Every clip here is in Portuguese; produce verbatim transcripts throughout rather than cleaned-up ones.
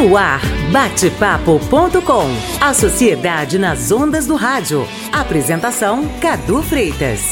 No ar, bate papo ponto com. A sociedade nas ondas do rádio. Apresentação, Cadu Freitas.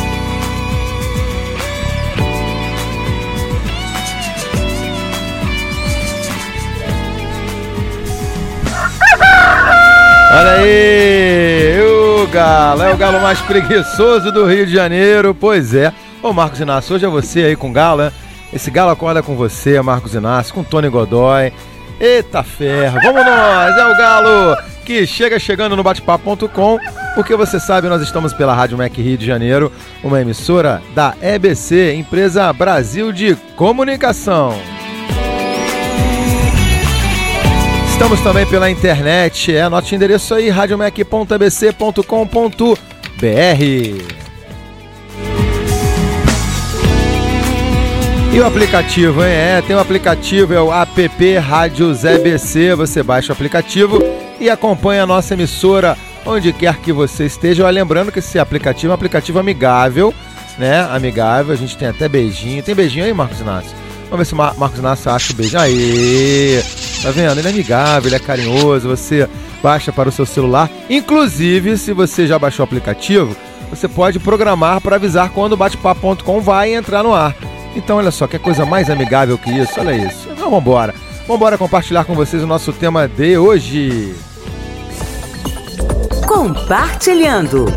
Olha aí, o Galo, é o Galo mais preguiçoso do Rio de Janeiro, pois é. Ô Marcos Inácio, hoje é você aí com o Galo, né? Esse Galo acorda com você, Marcos Inácio, com Tony Godoy. Eita ferro, vamos nós, é o Galo que chega chegando no bate papo ponto com, porque você sabe, nós estamos pela Rádio M E C Rio de Janeiro, uma emissora da E B C, Empresa Brasil de Comunicação. Estamos também pela internet, é, anote o endereço aí, rádio mec ponto e b c ponto com ponto b r. E o aplicativo, hein? É, tem um aplicativo, é o app Rádios E B C, você baixa o aplicativo e acompanha a nossa emissora onde quer que você esteja. Olha, lembrando que esse aplicativo é um aplicativo amigável, né? Amigável, a gente tem até beijinho. Tem beijinho aí, Marcos Inácio? Vamos ver se o Mar- Marcos Inácio acha o beijo. Aê! Tá vendo? Ele é amigável, ele é carinhoso, você baixa para o seu celular. Inclusive, se você já baixou o aplicativo, você pode programar para avisar quando o bate papo ponto com vai entrar no ar. Então, olha só, que coisa mais amigável que isso, olha isso. Então, vamos embora. Vamos embora compartilhar com vocês o nosso tema de hoje. Compartilhando.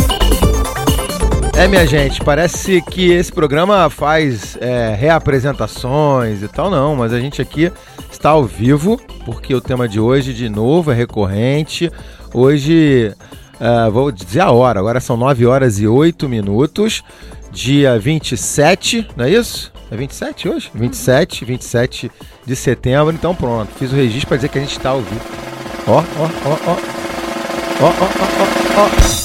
É, minha gente, parece que esse programa faz é, reapresentações e tal, não, mas a gente aqui está ao vivo, porque o tema de hoje, de novo, é recorrente. Hoje, uh, vou dizer a hora, agora são nove horas e oito minutos, dia vinte e sete, não é isso? É vinte e sete hoje? vinte e sete, vinte e sete de setembro, então pronto, fiz o registro para dizer que a gente está ao vivo. Ó, ó, ó, ó, ó, ó, ó, ó, ó.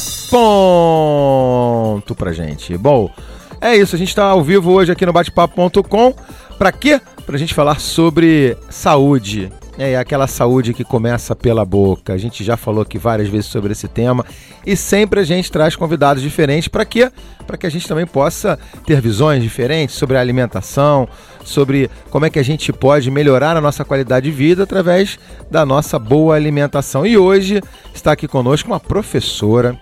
Ponto pra gente. Bom, é isso, a gente tá ao vivo hoje aqui no bate papo ponto com. Pra quê? Pra gente falar sobre saúde. É aquela saúde que começa pela boca. A gente já falou aqui várias vezes sobre esse tema e sempre a gente traz convidados diferentes. Pra quê? Pra que a gente também possa ter visões diferentes sobre a alimentação, sobre como é que a gente pode melhorar a nossa qualidade de vida através da nossa boa alimentação. E hoje está aqui conosco uma professora,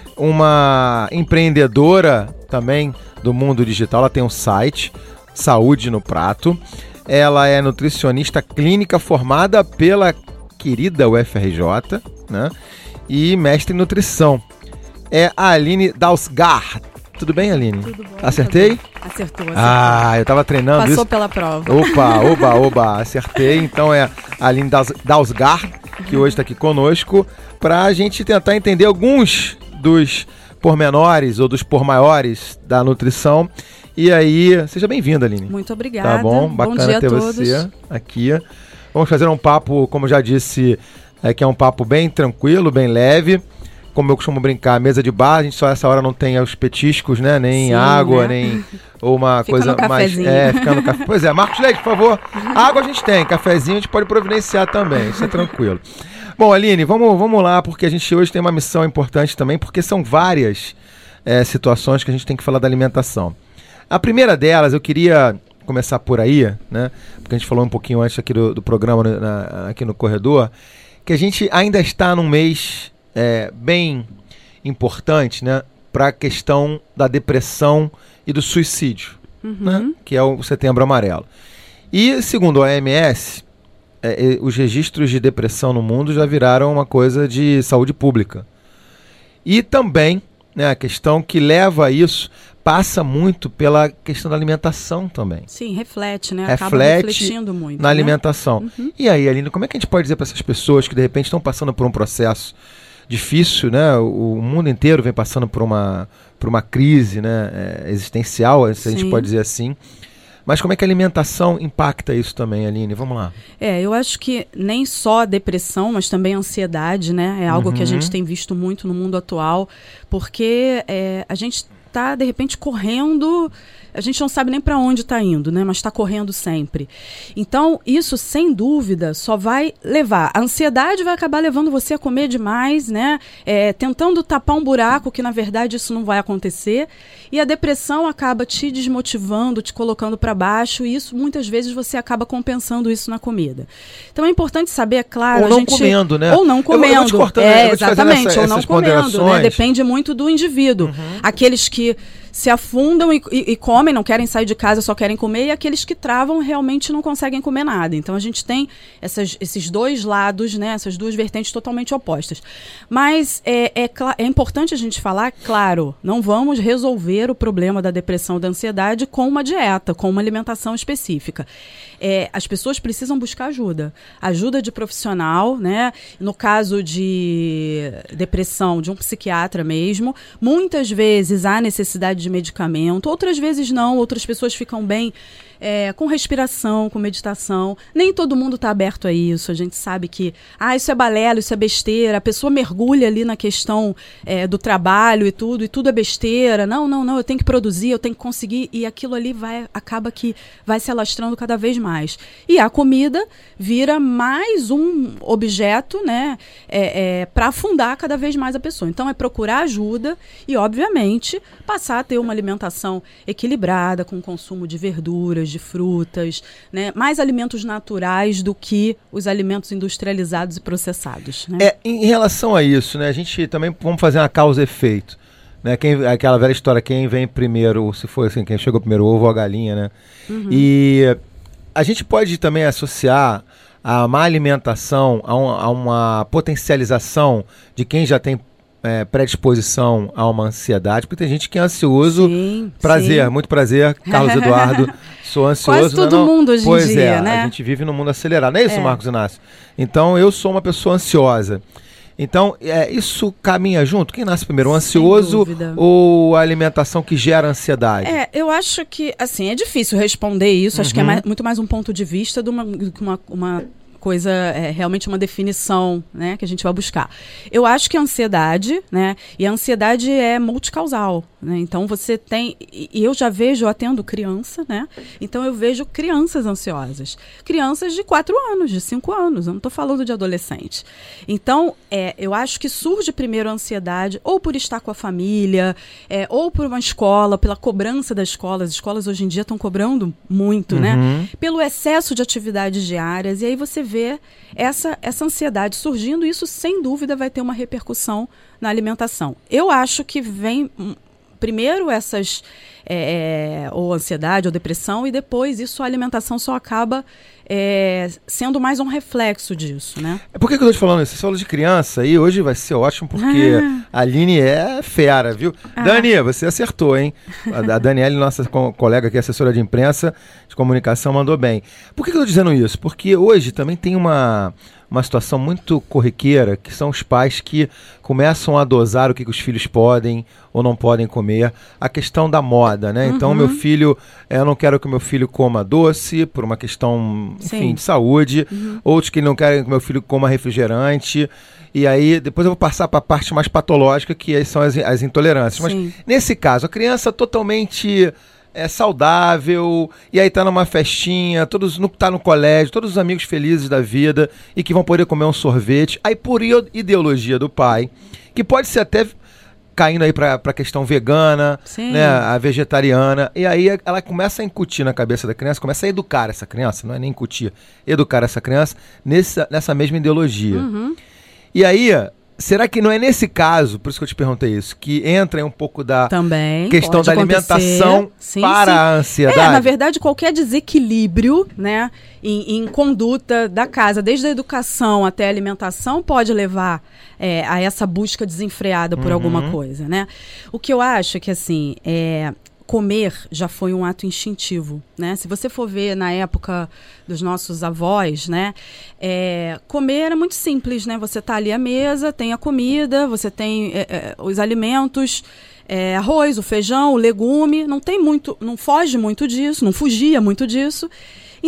uma empreendedora também do mundo digital. Ela tem um site, Saúde no Prato. Ela é nutricionista clínica formada pela querida U F R J, né? E mestre em nutrição. É a Aline Dausgaard. Tudo bem, Aline? Tudo bom. Acertei? Acertou, acertou. Ah, eu tava treinando Passou isso. Passou pela prova. Opa, oba, oba, acertei. Então é a Aline Dausgaard, que hoje está aqui conosco, para a gente tentar entender alguns dos pormenores ou dos pormaiores da nutrição. E aí, seja bem-vinda, Aline. Muito obrigada. Tá bom? Bacana bom dia ter a todos. você aqui. Vamos fazer um papo, como já disse, é, que é um papo bem tranquilo, bem leve. Como eu costumo brincar, mesa de bar, a gente só essa hora não tem os petiscos, né? Nem Sim, água, né? nem ou uma fica coisa no mais... É, ficar no café. Pois é, Marcos Leite, por favor. Água a gente tem, cafezinho a gente pode providenciar também, isso é tranquilo. Bom, Aline, vamos, vamos lá, porque a gente hoje tem uma missão importante também, porque são várias é, situações que a gente tem que falar da alimentação. A primeira delas, eu queria começar por aí, né? Porque a gente falou um pouquinho antes aqui do, do programa, na, aqui no corredor, que a gente ainda está num mês é, bem importante, né? Para a questão da depressão e do suicídio, uhum. né? Que é o Setembro Amarelo. E, segundo a O M S, é, os registros de depressão no mundo já viraram uma coisa de saúde pública. E também, né, a questão que leva a isso passa muito pela questão da alimentação também. Sim, reflete, né? Reflete Acaba refletindo muito, na né? alimentação. Uhum. E aí, Aline, como é que a gente pode dizer para essas pessoas que de repente estão passando por um processo difícil, né? O, o mundo inteiro vem passando por uma, por uma crise, né? é, existencial, se a gente Sim. pode dizer assim. Mas como é que a alimentação impacta isso também, Aline? Vamos lá. É, eu acho que nem só a depressão, mas também a ansiedade, né? É algo uhum. que a gente tem visto muito no mundo atual, porque é, a gente está, de repente, correndo. A gente não sabe nem para onde está indo, né? Mas está correndo sempre. Então, isso, sem dúvida, só vai levar. A ansiedade vai acabar levando você a comer demais, né? É, tentando tapar um buraco que, na verdade, isso não vai acontecer. E a depressão acaba te desmotivando, te colocando para baixo. E isso, muitas vezes, você acaba compensando isso na comida. Então, é importante saber, é claro... Ou não a gente... comendo, né? Ou não comendo. Eu, eu vou te cortando, é, eu vou te exatamente. essa, ou não comendo, né? Depende muito do indivíduo. Uhum. Aqueles que se afundam e, e, e comem, não querem sair de casa, só querem comer, e aqueles que travam realmente não conseguem comer nada. Então a gente tem essas, esses dois lados, né, essas duas vertentes totalmente opostas. Mas é, é, é importante a gente falar, claro, não vamos resolver o problema da depressão e da ansiedade com uma dieta, com uma alimentação específica. É, as pessoas precisam buscar ajuda. Ajuda de profissional, né? No caso de depressão, de um psiquiatra mesmo. Muitas vezes há necessidade de medicamento, outras vezes não, outras pessoas ficam bem é, com respiração, com meditação. Nem todo mundo está aberto a isso. A gente sabe que, ah, isso é balela, isso é besteira. A pessoa mergulha ali na questão é, do trabalho e tudo, e tudo é besteira. Não, não, não, eu tenho que produzir, eu tenho que conseguir, e aquilo ali vai, acaba que vai se alastrando cada vez mais. E a comida vira mais um objeto, né, é, é, para afundar cada vez mais a pessoa. Então é procurar ajuda e, obviamente, passar a ter uma alimentação equilibrada, com consumo de verduras, de frutas, né, mais alimentos naturais do que os alimentos industrializados e processados. Né? É, em relação a isso, né, a gente também vamos fazer uma causa e efeito. Né, quem, aquela velha história, quem vem primeiro, se for assim, quem chegou primeiro, o ovo ou a galinha, né? Uhum. E a gente pode também associar a má alimentação a, um, a uma potencialização de quem já tem é, predisposição a uma ansiedade, porque tem gente que é ansioso. Sim, prazer, sim. Muito prazer, Carlos Eduardo, sou ansioso. Quase todo não, não. mundo hoje pois em dia, é, né? A gente vive num mundo acelerado, não é isso, é. Marcos Inácio? Então, eu sou uma pessoa ansiosa. Então, é, isso caminha junto? Quem nasce primeiro, o ansioso ou a alimentação que gera ansiedade? É, eu acho que, assim, é difícil responder isso. Uhum. Acho que é mais, muito mais um ponto de vista do que uma, uma coisa, é, realmente uma definição, né, que a gente vai buscar. Eu acho que a ansiedade, né, e a ansiedade é multicausal, né, então você tem, e eu já vejo, eu atendo criança, né, então eu vejo crianças ansiosas, crianças de quatro anos, de cinco anos, eu não estou falando de adolescente. Então, é, eu acho que surge primeiro a ansiedade, ou por estar com a família, é, ou por uma escola, pela cobrança da escola. As escolas hoje em dia estão cobrando muito, uhum. né, pelo excesso de atividades diárias, e aí você vê ver essa, essa ansiedade surgindo, e isso sem dúvida vai ter uma repercussão na alimentação. Eu acho que vem primeiro essas é, ou ansiedade ou depressão, e depois isso, a alimentação só acaba é, sendo mais um reflexo disso, né? Por que, que eu tô te falando isso? Você falou de criança e hoje vai ser ótimo porque ah. a Aline é fera, viu? Ah. Dani, você acertou, hein? A, a Daniele, nossa co- colega aqui, assessora de imprensa, de comunicação, mandou bem. Por que, que eu tô dizendo isso? Porque hoje também tem uma... uma situação muito corriqueira, que são os pais que começam a dosar o que, que os filhos podem ou não podem comer. A questão da moda, né? Uhum. Então, meu filho, eu não quero que o meu filho coma doce, por uma questão, enfim, Sim. de saúde. Uhum. Outros que não querem que o meu filho coma refrigerante. E aí, depois eu vou passar para a parte mais patológica, que aí são as, as intolerâncias. Sim. Mas, nesse caso, a criança totalmente... é saudável, e aí tá numa festinha, todos no, tá no colégio, todos os amigos felizes da vida e que vão poder comer um sorvete. Aí por ideologia do pai, que pode ser até caindo aí pra, pra questão vegana, né, a vegetariana, e aí ela começa a incutir na cabeça da criança, começa a educar essa criança, não é nem incutir, educar essa criança nessa, nessa mesma ideologia. Uhum. E aí... será que não é nesse caso, por isso que eu te perguntei isso, que entra em um pouco da Também, questão da alimentação sim, para sim. a ansiedade? É, na verdade, qualquer desequilíbrio, né, em, em conduta da casa, desde a educação até a alimentação, pode levar é, a essa busca desenfreada por uhum. alguma coisa, né? O que eu acho é que, assim, é... comer já foi um ato instintivo, né? Se você for ver na época dos nossos avós, né? É, comer era muito simples, né? Você tá ali à mesa, tem a comida, você tem é, é, os alimentos, é, arroz, o feijão, o legume, não tem muito, não foge muito disso, não fugia muito disso. Então,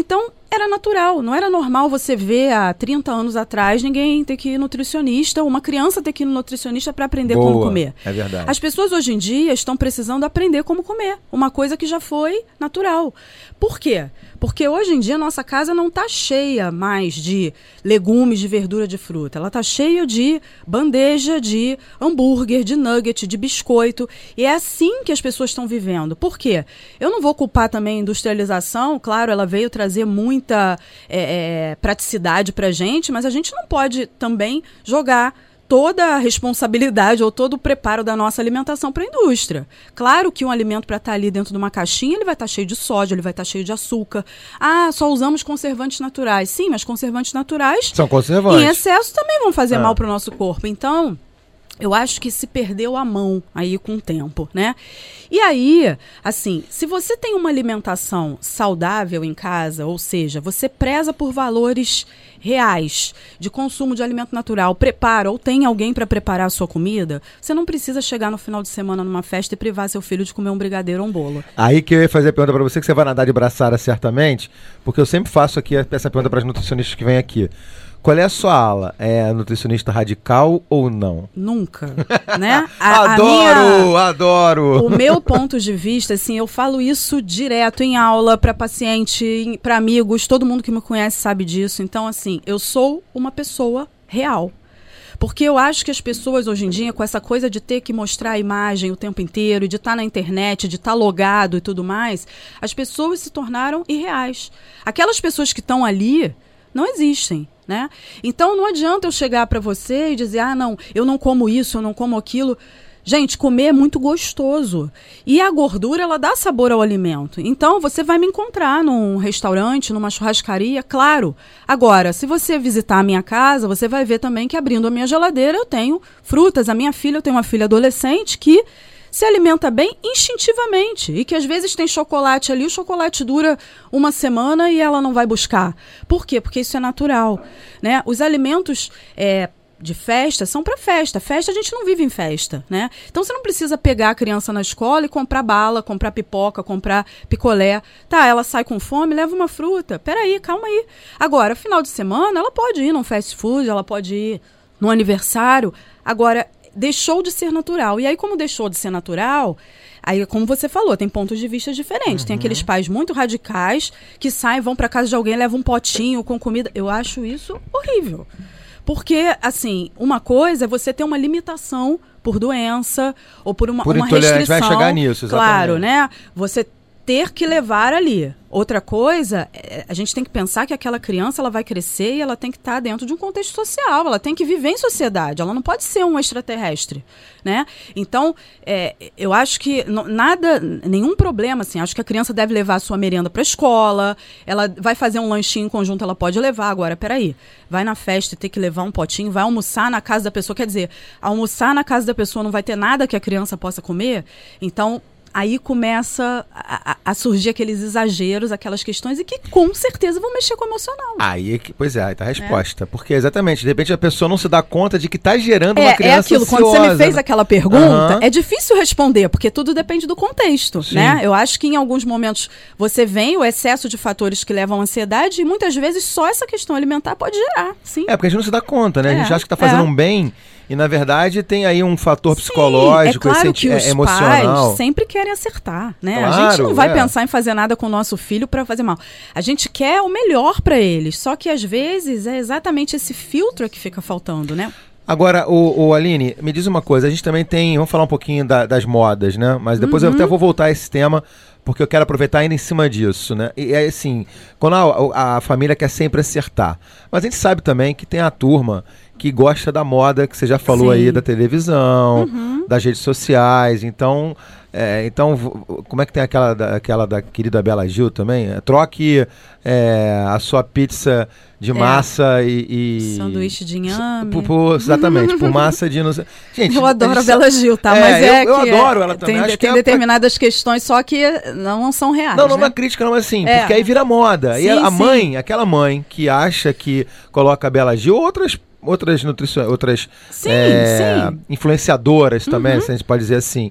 era natural, não era normal você ver há trinta anos atrás ninguém ter que ir nutricionista, uma criança ter que ir no nutricionista para aprender Boa, como comer. É verdade. As pessoas hoje em dia estão precisando aprender como comer, uma coisa que já foi natural. Por quê? Porque hoje em dia a nossa casa não está cheia mais de legumes, de verdura, de fruta. Ela está cheia de bandeja, de hambúrguer, de nugget, de biscoito. E é assim que as pessoas estão vivendo. Por quê? Eu não vou culpar também a industrialização. Claro, ela veio trazer muita é, é, praticidade para a gente, mas a gente não pode também jogar toda a responsabilidade ou todo o preparo da nossa alimentação para a indústria. Claro que um alimento para estar ali dentro de uma caixinha, ele vai estar cheio de sódio, ele vai estar cheio de açúcar. Ah, só usamos conservantes naturais. Sim, mas conservantes naturais são conservantes. Em excesso também vão fazer é. mal para o nosso corpo. Então, eu acho que se perdeu a mão aí com o tempo, né? E aí, assim, se você tem uma alimentação saudável em casa, ou seja, você preza por valores reais de consumo de alimento natural, prepara ou tem alguém para preparar a sua comida, você não precisa chegar no final de semana numa festa e privar seu filho de comer um brigadeiro ou um bolo. Aí que eu ia fazer a pergunta para você, que você vai nadar de braçada certamente, porque eu sempre faço aqui essa pergunta para as nutricionistas que vêm aqui. Qual é a sua ala? É nutricionista radical ou não? Nunca, né? A, adoro, a minha, adoro! O meu ponto de vista, assim, eu falo isso direto em aula, para paciente, para amigos, todo mundo que me conhece sabe disso. Então, assim, eu sou uma pessoa real. Porque eu acho que as pessoas hoje em dia, com essa coisa de ter que mostrar a imagem o tempo inteiro, de estar na internet, de estar logado e tudo mais, as pessoas se tornaram irreais. Aquelas pessoas que estão ali não existem. Né? Então não adianta eu chegar para você e dizer, ah não, eu não como isso, eu não como aquilo. Gente, comer é muito gostoso. E a gordura, ela dá sabor ao alimento. Então você vai me encontrar num restaurante, numa churrascaria, claro. Agora, se você visitar a minha casa, você vai ver também que abrindo a minha geladeira eu tenho frutas. A minha filha, eu tenho uma filha adolescente que se alimenta bem instintivamente e que às vezes tem chocolate ali, o chocolate dura uma semana e ela não vai buscar. Por quê? Porque isso é natural, né? Os alimentos é, de festa são para festa. Festa a gente não vive em festa, né? Então você não precisa pegar a criança na escola e comprar bala, comprar pipoca, comprar picolé. Tá, ela sai com fome, leva uma fruta. Peraí, calma aí. Agora, final de semana, ela pode ir num fast food, ela pode ir no aniversário. Agora, deixou de ser natural. E aí, como deixou de ser natural, aí, como você falou, tem pontos de vista diferentes. Uhum. Tem aqueles pais muito radicais que saem, vão para casa de alguém, levam um potinho com comida. Eu acho isso horrível. Porque, assim, uma coisa é você ter uma limitação por doença ou por uma, por uma restrição. Vai chegar nisso, exatamente. Claro, né? Você ter que levar ali. Outra coisa, a gente tem que pensar que aquela criança ela vai crescer e ela tem que estar dentro de um contexto social, ela tem que viver em sociedade, ela não pode ser um extraterrestre, né? Então, é, eu acho que não, nada, nenhum problema, assim, acho que a criança deve levar a sua merenda para a escola, ela vai fazer um lanchinho em conjunto, ela pode levar. Agora, peraí, vai na festa e ter que levar um potinho, vai almoçar na casa da pessoa, quer dizer, almoçar na casa da pessoa não vai ter nada que a criança possa comer, então aí começa a, a, a surgir aqueles exageros, aquelas questões, e que com certeza vão mexer com o emocional. Aí, pois é, aí tá a resposta. É. Porque exatamente, de repente a pessoa não se dá conta de que tá gerando uma é, criança É aquilo, ansiosa, quando você me fez né? aquela pergunta, uhum. é difícil responder, porque tudo depende do contexto, Sim. né? Eu acho que em alguns momentos você vem o excesso de fatores que levam à ansiedade e muitas vezes só essa questão alimentar pode gerar, sim. É, porque a gente não se dá conta, né? É, a gente acha que tá fazendo é. um bem e, na verdade, tem aí um fator Sim, psicológico, é claro esse, que é, os emocional. pais sempre querem acertar, né? Claro, a gente não vai é. pensar em fazer nada com o nosso filho para fazer mal. A gente quer o melhor para eles, só que às vezes é exatamente esse filtro que fica faltando, né? Agora, o, o Aline, me diz uma coisa, a gente também tem, vamos falar um pouquinho da, das modas, né? Mas depois uhum. eu até vou voltar a esse tema, porque eu quero aproveitar ainda em cima disso, né? E é assim, quando a, a família quer sempre acertar. Mas a gente sabe também que tem a turma que gosta da moda, que você já falou Sim. aí, da televisão, uhum. das redes sociais. Então, é, então, como é que tem aquela da, aquela da querida Bela Gil também? Troque é, a sua pizza de massa é. e, e... sanduíche de inhame. Por, por, exatamente, por massa de... Gente, eu adoro a, a Bela Gil, tá? É, Mas é eu, eu que adoro ela também. Tem, Acho tem que determinadas é... questões só que não são reais, Não, não é né? uma crítica, não, assim, é. porque aí vira moda. Sim, e a sim. mãe, aquela mãe que acha que coloca a Bela Gil, outras... outras nutricio... outras sim, é, sim. influenciadoras também, uhum. se a gente pode dizer assim,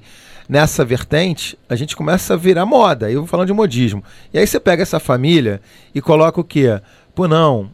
nessa vertente, a gente começa a virar moda. Eu vou falando de modismo. E aí você pega essa família e coloca o quê? Pô, não,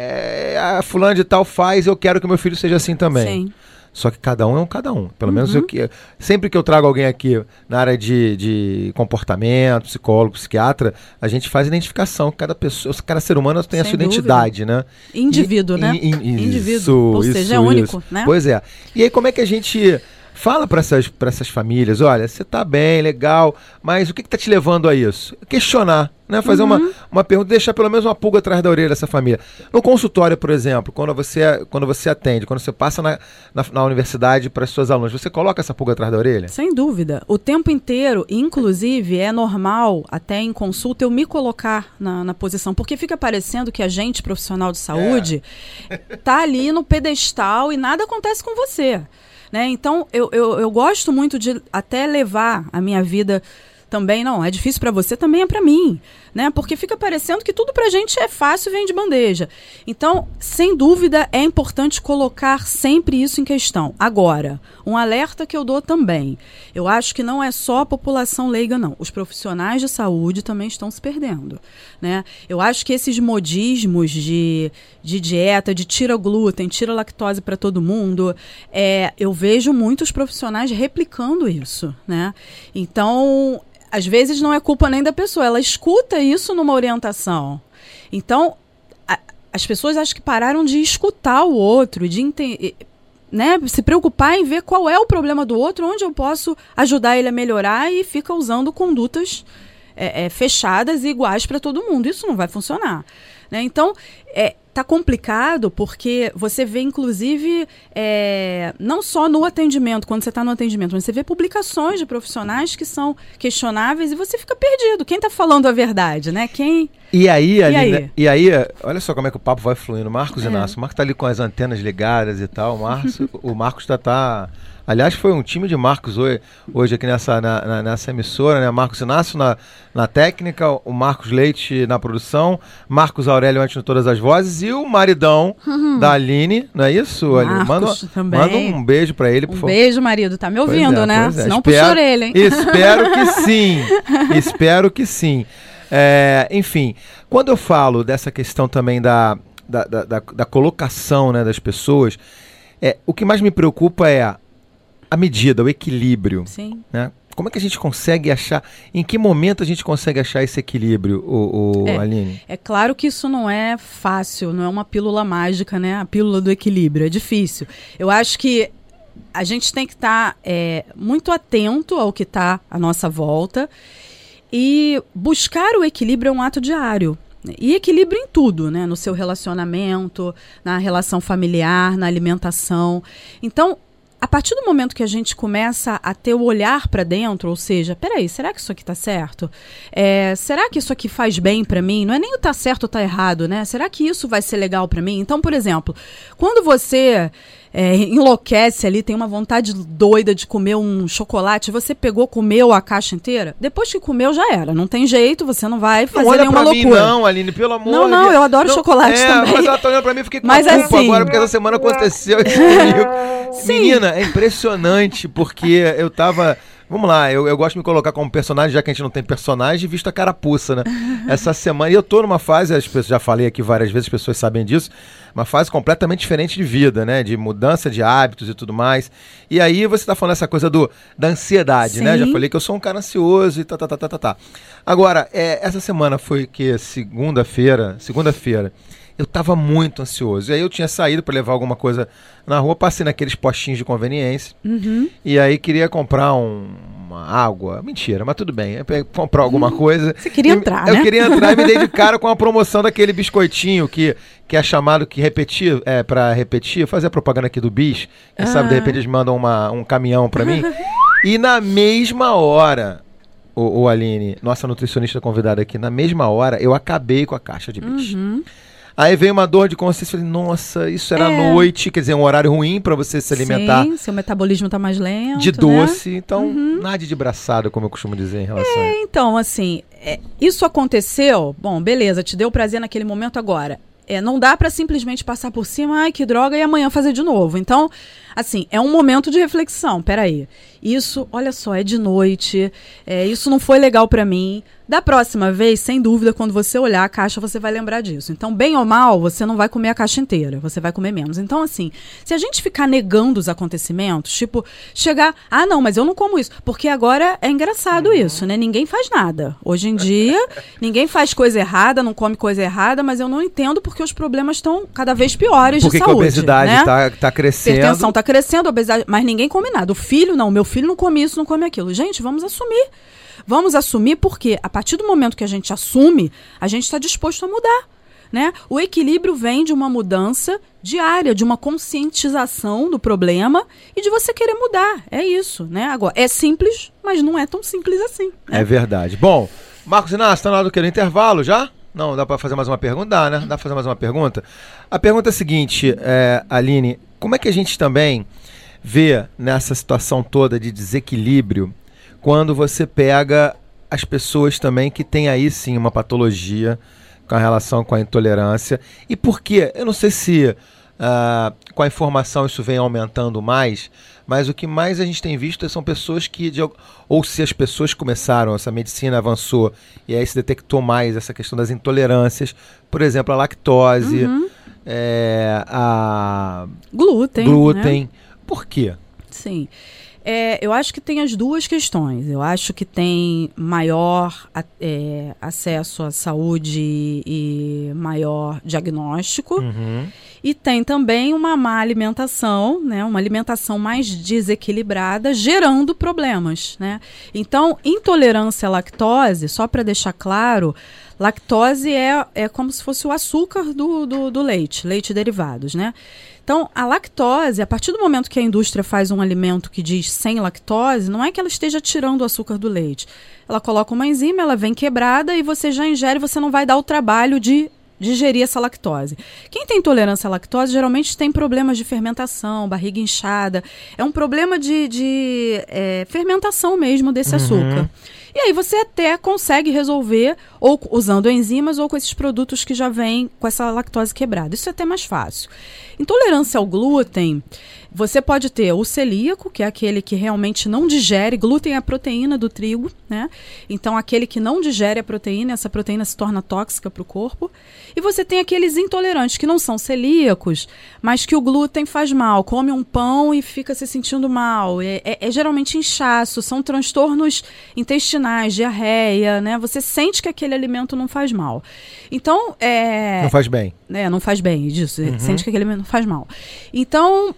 é, a fulana de tal faz, eu quero que meu filho seja assim também. Sim. Só que cada um é um cada um. Pelo uhum. menos eu, sempre que eu trago alguém aqui na área de, de comportamento, psicólogo, psiquiatra, a gente faz identificação. Cada pessoa, cada ser humano tem Sem a sua dúvida. identidade, né? Indivíduo, e, né? In, in, Indivíduo. Isso, Ou isso, seja, é único, isso. né? Pois é. E aí como é que a gente fala para essas, para essas famílias? Olha, você tá bem, legal, mas o que que tá te levando a isso? Questionar. Né, fazer uhum. uma, uma pergunta, deixar pelo menos uma pulga atrás da orelha dessa família. No consultório, por exemplo, quando você, quando você atende, quando você passa na, na, na universidade para as suas alunas, você coloca essa pulga atrás da orelha? Sem dúvida. O tempo inteiro, inclusive, é normal, até em consulta, eu me colocar na, na posição, porque fica parecendo que a gente, profissional de saúde, é. tá ali no pedestal e nada acontece com você. Né? Então, eu, eu, eu gosto muito de até levar a minha vida também, não, é difícil para você, também é para mim, né? Porque fica parecendo que tudo pra gente é fácil e vem de bandeja. Então, sem dúvida, é importante colocar sempre isso em questão. Agora, um alerta que eu dou também, eu acho que não é só a população leiga, não. Os profissionais de saúde também estão se perdendo, né? Eu acho que esses modismos de, de dieta, de tira glúten, tira lactose para todo mundo, é, eu vejo muitos profissionais replicando isso, né? Então, às vezes não é culpa nem da pessoa, ela escuta isso numa orientação. Então, a, as pessoas acho que pararam de escutar o outro, de entender, né, se preocupar em ver qual é o problema do outro, onde eu posso ajudar ele a melhorar, e fica usando condutas é, é, fechadas e iguais para todo mundo. Isso não vai funcionar. Né? Então, é, tá complicado porque você vê, inclusive, é, não só no atendimento, quando você está no atendimento, mas você vê publicações de profissionais que são questionáveis e você fica perdido. Quem está falando a verdade, né? Quem... E aí, e, ali, aí? Né? e aí, olha só como é que o papo vai fluindo. Marcos é. Inácio, o Marcos tá ali com as antenas ligadas e tal. O Marcos, o Marcos tá, tá... Aliás, foi um time de Marcos hoje, hoje aqui nessa, na, na, nessa emissora, né? Marcos Inácio na, na técnica, o Marcos Leite na produção, Marcos Aurélio antes de todas as vozes e o maridão uhum. da Aline, não é isso, Aline? Manda, manda um beijo pra ele, por um favor. Um beijo, marido. Tá me ouvindo, é, né? É. Senão espero, puxa a orelha, hein? Espero que sim. Espero que sim. É, enfim, quando eu falo dessa questão também da, da, da, da, da colocação, né, das pessoas, é, o que mais me preocupa é a a medida, o equilíbrio. Sim. Né? Como é que a gente consegue achar, em que momento a gente consegue achar esse equilíbrio, o, o é, Aline? É claro que isso não é fácil, não é uma pílula mágica, né? A pílula do equilíbrio, é difícil. Eu acho que a gente tem que estar tá, é, muito atento ao que está à nossa volta, e buscar o equilíbrio é um ato diário. E equilíbrio em tudo, né? No seu relacionamento, na relação familiar, na alimentação. Então, a partir do momento que a gente começa a ter o olhar para dentro, ou seja, peraí, será que isso aqui tá certo? É, será que isso aqui faz bem para mim? Não é nem o tá certo ou tá errado, né? Será que isso vai ser legal para mim? Então, por exemplo, quando você é, enlouquece ali, tem uma vontade doida de comer um chocolate, você pegou, comeu a caixa inteira, depois que comeu já era, não tem jeito, você não vai fazer não olha nenhuma pra loucura. Mim, não, Aline, pelo amor de Não, não, eu adoro não, chocolate é, também. Mas ela tá olhando pra mim e fiquei com mas culpa assim, agora, porque essa semana aconteceu isso comigo. Sim. Menina, é impressionante, porque eu tava... Vamos lá, eu, eu gosto de me colocar como personagem, já que a gente não tem personagem, visto a carapuça, né? Essa semana, e eu tô numa fase, as pessoas, já falei aqui várias vezes, as pessoas sabem disso, uma fase completamente diferente de vida, né? De mudança de hábitos e tudo mais. E aí você tá falando essa coisa do, da ansiedade, Sim. né? Já falei que eu sou um cara ansioso e tá, tá, tá, tá, tá, tá. Agora, é, essa semana foi que segunda-feira, segunda-feira, eu tava muito ansioso. E aí eu tinha saído para levar alguma coisa na rua, passei naqueles postinhos de conveniência. Uhum. E aí queria comprar um, uma água. Mentira, mas tudo bem. Eu comprar alguma coisa. Você queria entrar, eu, né? Eu queria entrar e me dei de cara com a promoção daquele biscoitinho que, que é chamado que repetir, é, para repetir, fazer a propaganda aqui do Bis. Quem ah. sabe, de repente, eles mandam uma, um caminhão para mim. E na mesma hora... O, o Aline, nossa nutricionista convidada aqui, na mesma hora eu acabei com a caixa de Bis. Uhum. Aí veio uma dor de consciência, falei, nossa, isso era é. à noite, quer dizer, um horário ruim pra você se alimentar. Sim, seu metabolismo tá mais lento, de doce, né? então, uhum. nada de braçada, como eu costumo dizer em relação é, a... Então, assim, é, isso aconteceu, bom, beleza, te deu prazer naquele momento agora. é, não dá para simplesmente passar por cima, ai, que droga, e amanhã fazer de novo. Então, assim, é um momento de reflexão. Peraí, isso, olha só, é de noite, é, isso não foi legal para mim. Da próxima vez, sem dúvida, quando você olhar a caixa, você vai lembrar disso. Então, bem ou mal, você não vai comer a caixa inteira, você vai comer menos. Então, assim, se a gente ficar negando os acontecimentos, tipo, chegar, ah, não, mas eu não como isso, porque agora é engraçado uhum. isso, né? Ninguém faz nada. Hoje em dia, ninguém faz coisa errada, não come coisa errada, mas eu não entendo porque os problemas estão cada vez piores porque de saúde. Porque a obesidade né? tá, tá crescendo. Hipertensão tá crescendo, obesidade, mas ninguém come nada. O filho, não, meu filho não come isso, não come aquilo. Gente, vamos assumir. Vamos assumir porque, a partir do momento que a gente assume, a gente está disposto a mudar. Né? O equilíbrio vem de uma mudança diária, de uma conscientização do problema e de você querer mudar. É isso. Né? Agora, é simples, mas não é tão simples assim. Né? É verdade. Bom, Marcos Inácio, está na hora do que? No intervalo já? Não, dá para fazer mais uma pergunta? Dá, né? Dá para fazer mais uma pergunta? A pergunta é a seguinte, é, Aline, como é que a gente também vê nessa situação toda de desequilíbrio quando você pega as pessoas também que têm aí sim uma patologia com a relação com a intolerância? E por quê? Eu não sei se uh, com a informação isso vem aumentando mais, mas o que mais a gente tem visto são pessoas que, de, ou se as pessoas começaram, essa medicina avançou e aí se detectou mais essa questão das intolerâncias, por exemplo, a lactose, uhum. é, a glúten. glúten. Né? Por quê? Sim. É, eu acho que tem as duas questões. Eu acho que tem maior é, acesso à saúde e maior diagnóstico. Uhum. E tem também uma má alimentação, né? Uma alimentação mais desequilibrada, gerando problemas. Né? Então, intolerância à lactose, só para deixar claro, lactose é, é como se fosse o açúcar do, do, do leite, leite e derivados, né? Então, a lactose, a partir do momento que a indústria faz um alimento que diz sem lactose, não é que ela esteja tirando o açúcar do leite. Ela coloca uma enzima, ela vem quebrada e você já ingere, você não vai dar o trabalho de digerir essa lactose. Quem tem intolerância à lactose geralmente tem problemas de fermentação, barriga inchada. É um problema de, de é, fermentação mesmo desse uhum. açúcar. E aí você até consegue resolver ou usando enzimas ou com esses produtos que já vêm com essa lactose quebrada. Isso é até mais fácil. Intolerância ao glúten, você pode ter o celíaco, que é aquele que realmente não digere. Glúten é a proteína do trigo, né? Então, aquele que não digere a proteína, essa proteína se torna tóxica para o corpo. E você tem aqueles intolerantes que não são celíacos, mas que o glúten faz mal. Come um pão e fica se sentindo mal. É, é, é geralmente inchaço, são transtornos intestinais, diarreia, né? Você sente que aquele alimento não faz mal. Então, é... Não faz bem. É, não faz bem, disso. Uhum. Sente que aquele alimento não faz mal. Então,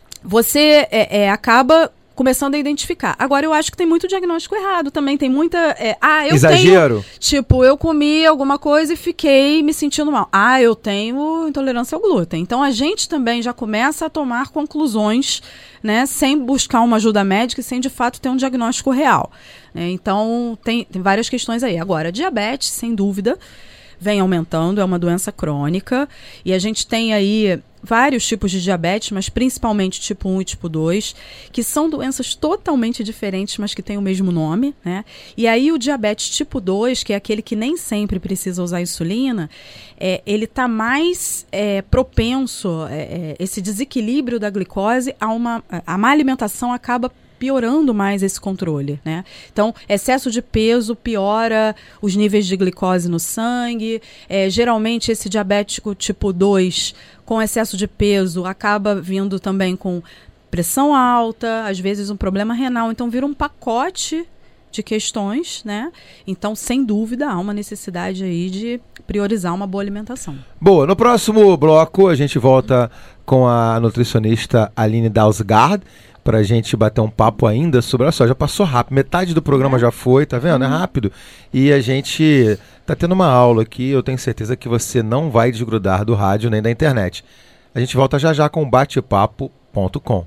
você é, é, acaba começando a identificar. Agora, eu acho que tem muito diagnóstico errado também. Tem muita... É, ah, eu Exagero. tenho... Tipo, eu comi alguma coisa e fiquei me sentindo mal. Ah, eu tenho intolerância ao glúten. Então, a gente também já começa a tomar conclusões, né? Sem buscar uma ajuda médica e sem, de fato, ter um diagnóstico real. É, então, tem, tem várias questões aí. Agora, diabetes, sem dúvida, vem aumentando, é uma doença crônica. E a gente tem aí vários tipos de diabetes, mas principalmente tipo um e tipo dois, que são doenças totalmente diferentes, mas que têm o mesmo nome, né? E aí o diabetes tipo dois, que é aquele que nem sempre precisa usar insulina, é, ele está mais é, propenso, é, é, esse desequilíbrio da glicose, a uma a má alimentação acaba piorando mais esse controle, né? Então, excesso de peso piora os níveis de glicose no sangue. É, geralmente, esse diabético tipo dois, com excesso de peso, acaba vindo também com pressão alta, às vezes um problema renal. Então, vira um pacote de questões, né? Então, sem dúvida, há uma necessidade aí de priorizar uma boa alimentação. Boa, no próximo bloco a gente volta com a nutricionista Aline Dausgaard, pra gente bater um papo ainda sobre... Olha só, já passou rápido. Metade do programa é. já foi, tá vendo? Uhum. É rápido. E a gente tá tendo uma aula aqui, eu tenho certeza que você não vai desgrudar do rádio nem da internet. A gente volta já já com bate papo ponto com.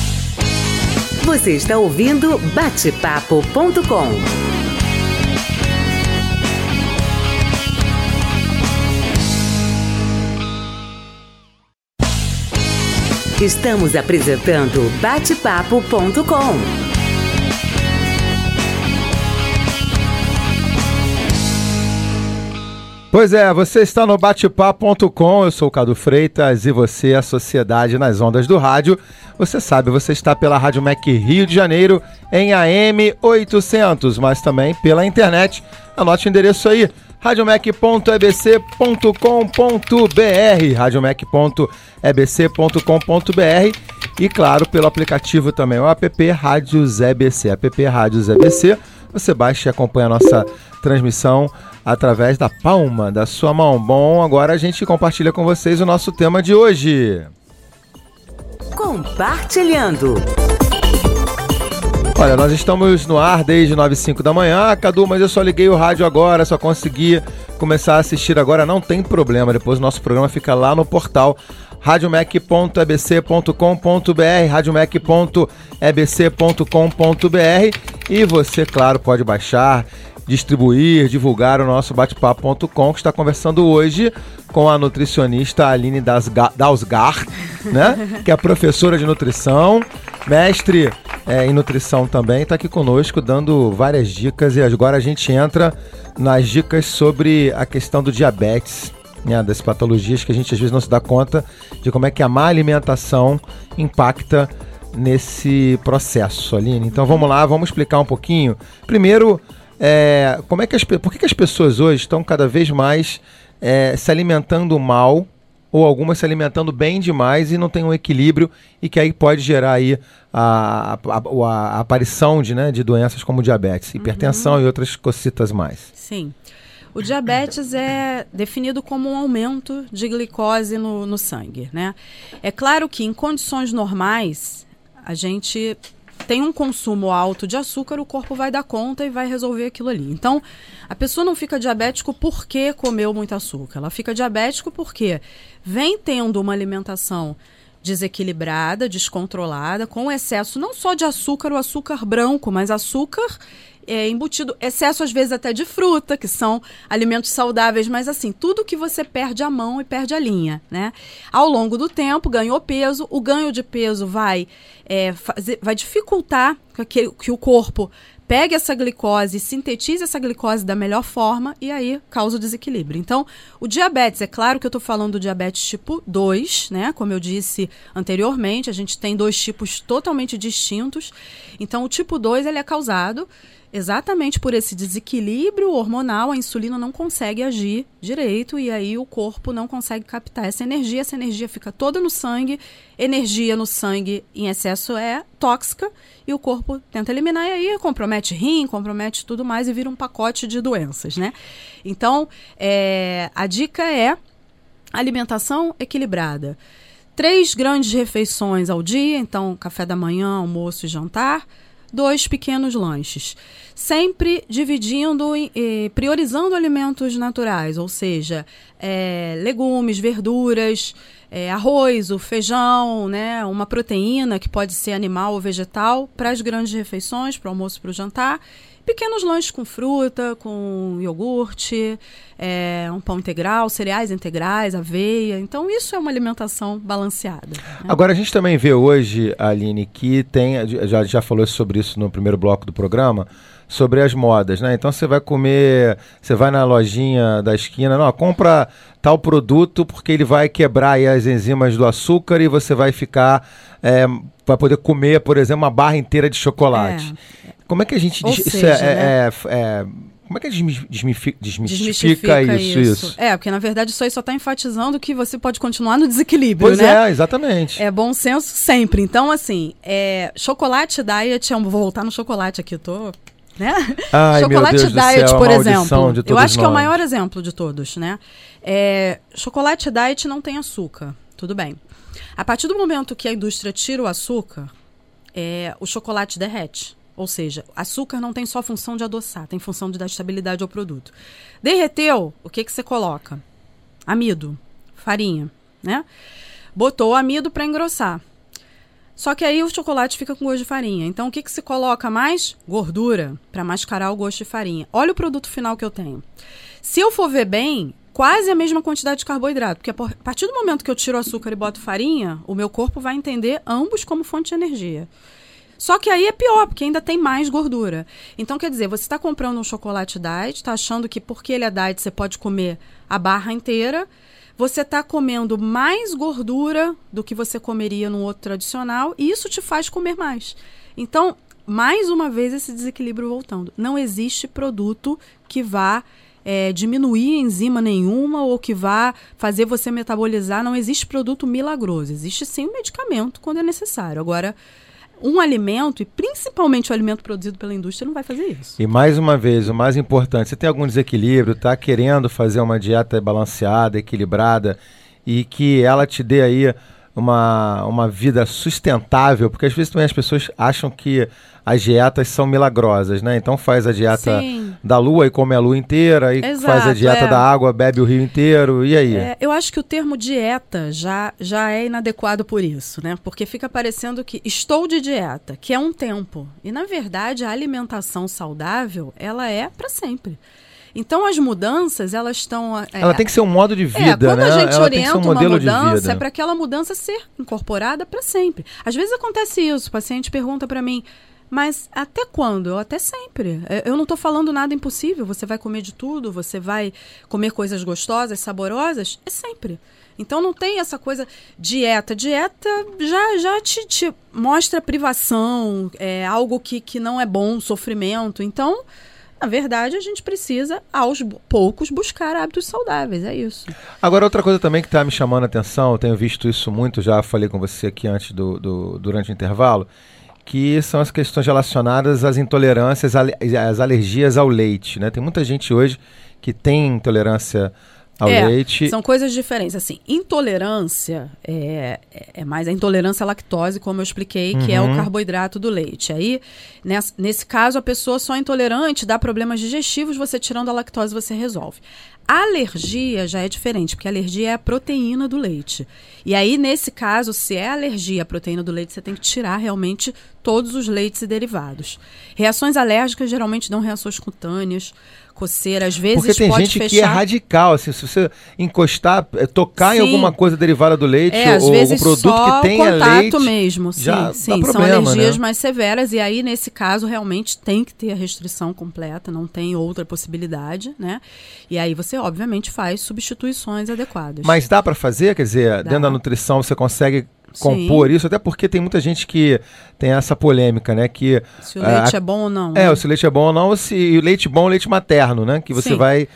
Você está ouvindo bate papo ponto com. Estamos apresentando bate papo ponto com. Pois é, você está no bate papo ponto com, eu sou o Cadu Freitas e você é a Sociedade nas Ondas do Rádio. Você sabe, você está pela Rádio M E C Rio de Janeiro em A M oitocentos, mas também pela internet. Anote o endereço aí, radiomec ponto e b c ponto com ponto b r, radiomec ponto e b c ponto com ponto b r e, claro, pelo aplicativo também, o app Rádios E B C, app Rádios E B C. Você baixa e acompanha a nossa transmissão através da palma da sua mão. Bom, agora a gente compartilha com vocês o nosso tema de hoje. Compartilhando. Olha, nós estamos no ar desde nove e cinco da manhã. Ah, Cadu, mas eu só liguei o rádio agora, só consegui começar a assistir agora. Não tem problema, depois o nosso programa fica lá no portal radiomec ponto e b c ponto com ponto b r, radiomec ponto e b c ponto com ponto b r, e você, claro, pode baixar, distribuir, divulgar o nosso bate papo ponto com, que está conversando hoje com a nutricionista Aline Dausgaard, né? Que é professora de nutrição, mestre é, em nutrição também, está aqui conosco dando várias dicas, e agora a gente entra nas dicas sobre a questão do diabetes, né, das patologias que a gente às vezes não se dá conta de como é que a má alimentação impacta nesse processo, Aline. Então vamos lá, vamos explicar um pouquinho. Primeiro, é, como é que as, por que, que as pessoas hoje estão cada vez mais é, se alimentando mal, ou algumas se alimentando bem demais e não tem um equilíbrio, e que aí pode gerar aí a, a, a, a aparição de, né, de doenças como diabetes, hipertensão uhum. e outras cocitas mais. Sim. O diabetes é definido como um aumento de glicose no, no sangue, né? É claro que em condições normais, a gente tem um consumo alto de açúcar, o corpo vai dar conta e vai resolver aquilo ali. Então, a pessoa não fica diabético porque comeu muito açúcar. Ela fica diabético porque vem tendo uma alimentação desequilibrada, descontrolada, com excesso não só de açúcar, o açúcar branco, mas açúcar é, embutido, excesso às vezes até de fruta, que são alimentos saudáveis, mas assim, tudo que você perde a mão e perde a linha, né? Ao longo do tempo, ganhou peso, o ganho de peso vai, é, fazer, vai dificultar que, que o corpo pegue essa glicose, sintetize essa glicose da melhor forma e aí causa o desequilíbrio. Então, o diabetes, é claro que eu estou falando do diabetes tipo dois, né? Como eu disse anteriormente, a gente tem dois tipos totalmente distintos. Então, o tipo dois, ele é causado exatamente por esse desequilíbrio hormonal. A insulina não consegue agir direito e aí o corpo não consegue captar essa energia. Essa energia fica toda no sangue. Energia no sangue em excesso é tóxica e o corpo tenta eliminar e aí compromete rim, compromete tudo mais e vira um pacote de doenças, né? Então, é, a dica é alimentação equilibrada. Três grandes refeições ao dia, então café da manhã, almoço e jantar. Dois pequenos lanches, sempre dividindo e eh, priorizando alimentos naturais, ou seja, eh, legumes, verduras, eh, arroz, o feijão, né, uma proteína que pode ser animal ou vegetal para as grandes refeições, para o almoço e para o jantar. Pequenos lanches com fruta, com iogurte, é, um pão integral, cereais integrais, aveia. Então, isso é uma alimentação balanceada, né? Agora, a gente também vê hoje, Aline, que tem, já, já falou sobre isso no primeiro bloco do programa, sobre as modas, né? Então, você vai comer, você vai na lojinha da esquina, não, compra tal produto porque ele vai quebrar aí as enzimas do açúcar e você vai ficar, é, vai poder comer, por exemplo, uma barra inteira de chocolate. É. Como é que a gente... Ou diz, seja, isso é, né? é, é, como é que a gente desmifica, desmistifica isso, isso, isso? É, porque na verdade isso aí só está enfatizando que você pode continuar no desequilíbrio, pois né? Pois é, exatamente. É bom senso sempre. Então, assim, é, chocolate diet, é um, vou voltar no chocolate aqui, tô... Né? Ai, chocolate meu Deus diet, do céu, por a exemplo, de eu acho que nós. é o maior exemplo de todos, né? É, chocolate diet não tem açúcar, tudo bem. A partir do momento que a indústria tira o açúcar, é, o chocolate derrete. Ou seja, açúcar não tem só função de adoçar, tem função de dar estabilidade ao produto. Derreteu, o que que você coloca? Amido, farinha, né? Botou amido para engrossar. Só que aí o chocolate fica com gosto de farinha. Então, o que que se coloca mais? Gordura, para mascarar o gosto de farinha. Olha o produto final que eu tenho. Se eu for ver bem, quase a mesma quantidade de carboidrato. Porque a partir do momento que eu tiro o açúcar e boto farinha, o meu corpo vai entender ambos como fonte de energia. Só que aí é pior, porque ainda tem mais gordura. Então, quer dizer, você está comprando um chocolate diet, está achando que porque ele é diet você pode comer a barra inteira, você está comendo mais gordura do que você comeria num outro tradicional, e isso te faz comer mais. Então, mais uma vez esse desequilíbrio voltando. Não existe produto que vá é, diminuir enzima nenhuma ou que vá fazer você metabolizar. Não existe produto milagroso. Existe sim um medicamento quando é necessário. Agora, um alimento, e principalmente o alimento produzido pela indústria, não vai fazer isso. E mais uma vez, o mais importante, você tem algum desequilíbrio, está querendo fazer uma dieta balanceada, equilibrada, e que ela te dê aí uma, uma vida sustentável, porque às vezes também as pessoas acham que as dietas são milagrosas, né? Então faz a dieta Sim. da lua e come a lua inteira, e Exato, faz a dieta é. da água, bebe o rio inteiro, e aí? É, eu acho que o termo dieta já, já é inadequado por isso, né? Porque fica parecendo que estou de dieta, que é um tempo. E na verdade a alimentação saudável, ela é para sempre. Então as mudanças, elas estão... É, ela tem que ser um modo de vida, é, quando né? a gente ela orienta tem que ser um uma modelo mudança, de vida. é para aquela mudança ser incorporada para sempre. Às vezes acontece isso, o paciente pergunta para mim, mas até quando? Eu, até sempre. Eu não estou falando nada impossível. Você vai comer de tudo, você vai comer coisas gostosas, saborosas, é sempre. Então não tem essa coisa dieta. Dieta já, já te, te mostra privação, é algo que, que não é bom, sofrimento. Então, na verdade, a gente precisa, aos poucos, buscar hábitos saudáveis, é isso. Agora, outra coisa também que está me chamando a atenção, eu tenho visto isso muito, já falei com você aqui antes do, do, durante o intervalo, que são as questões relacionadas às intolerâncias, às alergias ao leite, né? Tem muita gente hoje que tem intolerância ao é, leite. São coisas diferentes. Assim, intolerância é, é mais a intolerância à lactose, como eu expliquei, que uhum. é o carboidrato do leite. Aí, nesse, nesse caso, a pessoa só é intolerante, dá problemas digestivos, você tirando a lactose, você resolve. A alergia já é diferente, porque a alergia é a proteína do leite. E aí, nesse caso, se é alergia à proteína do leite, você tem que tirar realmente todos os leites e derivados. Reações alérgicas geralmente dão reações cutâneas, coceira, às vezes porque tem pode gente fechar... que é radical, assim, se você encostar, tocar sim. em alguma coisa derivada do leite, é, às ou vezes algum produto só que tenha contato leite, mesmo, sim, já sim, dá são problema, alergias né? mais severas, e aí nesse caso realmente tem que ter a restrição completa, não tem outra possibilidade, né? E aí você obviamente faz substituições adequadas. Mas dá para fazer, quer dizer, dá. Dentro da nutrição você consegue compor Sim. isso, até porque tem muita gente que tem essa polêmica, né? Que, se o leite a, é bom ou não. É, né? se o leite é bom ou não, ou se o leite bom é o leite materno, né? Que você vai,